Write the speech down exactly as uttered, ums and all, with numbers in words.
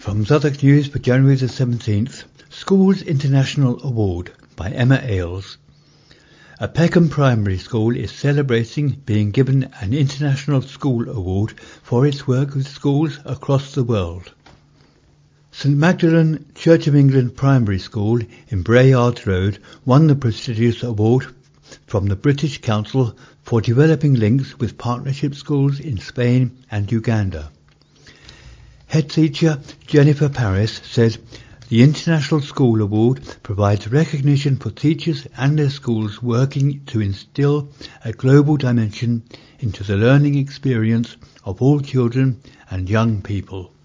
From Southwark News for January the seventeenth, Schools International Award by Emma Ailes. A Peckham Primary School is celebrating being given an International School Award for its work with schools across the world. St Magdalen Church of England Primary School in Brayyard Road won the prestigious award from the British Council for developing links with partnership schools in Spain and Uganda. Head teacher Jennifer Paris said, "The International School Award provides recognition for teachers and their schools working to instill a global dimension into the learning experience of all children and young people."